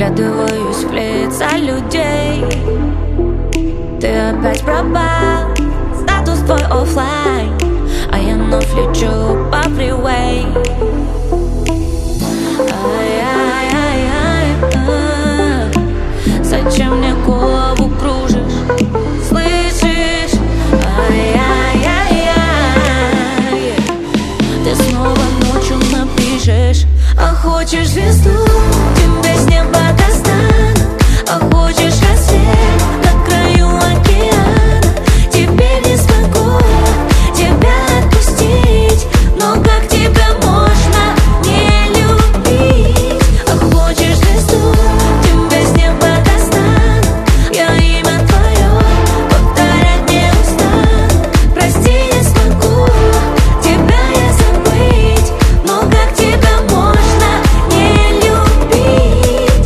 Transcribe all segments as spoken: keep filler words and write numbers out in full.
Вглядываюсь в лица людей. Ты опять пропал, статус твой оффлайн, а я вновь лечу по фривей. Ай-яй-яй-яй, зачем мне голову кружишь? Слышишь? Ай-яй-яй-яй, ты снова ночью напишешь. А хочешь звезду, тебе с неба достану. А хочешь рассвет на краю океана. Теперь не смогу тебя отпустить, но как тебя можно не любить? А хочешь звезду, тебе с неба достану. Я имя твое повторять не устану. Прости, не смогу тебя я забыть, но как тебя можно не любить?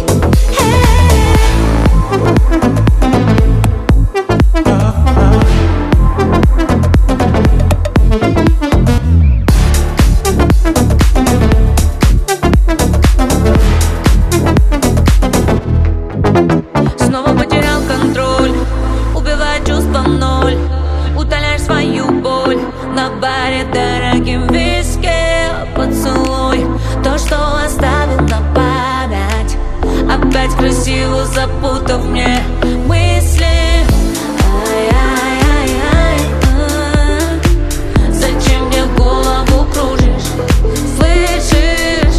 Снова потерял контроль, убивает чувство в ноль. Утоляешь свою боль на баре дорогим виски. Поцелуй то, что оставил на память, опять красиво запутав мне мысли. Ай-яй-яй-яй, зачем мне голову кружишь? Слышишь?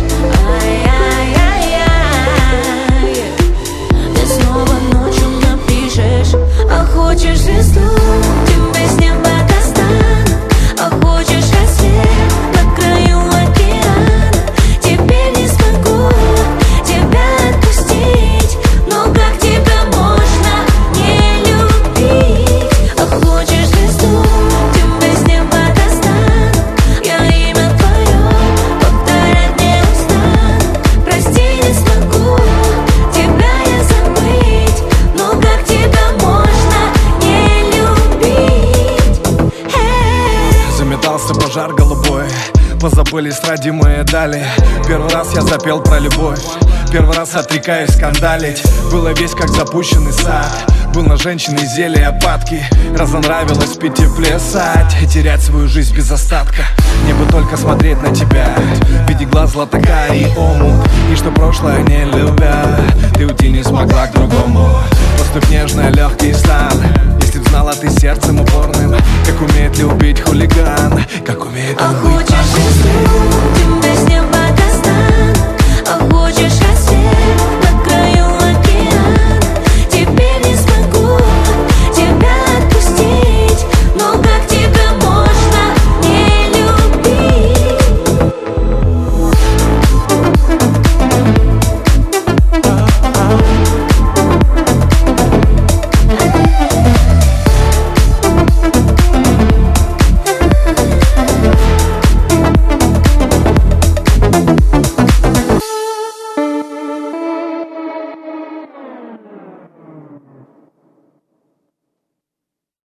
Ай-яй-яй-яй, ты снова ночью напишешь. А хочешь звезду, тебе с неба достану. А хочешь рассвет на краю океана. Теперь не смогу тебя отпустить, но как тебя можно не любить? А хочешь звезду, тебе с неба достану. Я имя твое повторять не устану. Прости, не смогу тебя я забыть, но как тебя можно не любить? Заметался пожар голубой, позабылись родимые дали. Первый раз я запел про любовь, первый раз отрекаюсь скандалить. Было весь как запущенный сад, был на женщине зелье опадки. Разонравилось пить и плясать, и терять свою жизнь без остатка. Мне бы только смотреть на тебя, видя глаз златока и омут. И что прошлое не любя, ты уйти не смогла к другому. Поступь нежно, легкий стан. Если б знала ты сердцем упорным, как умеет любить хулиган, как умеет он А быть хочешь звезду, тебе с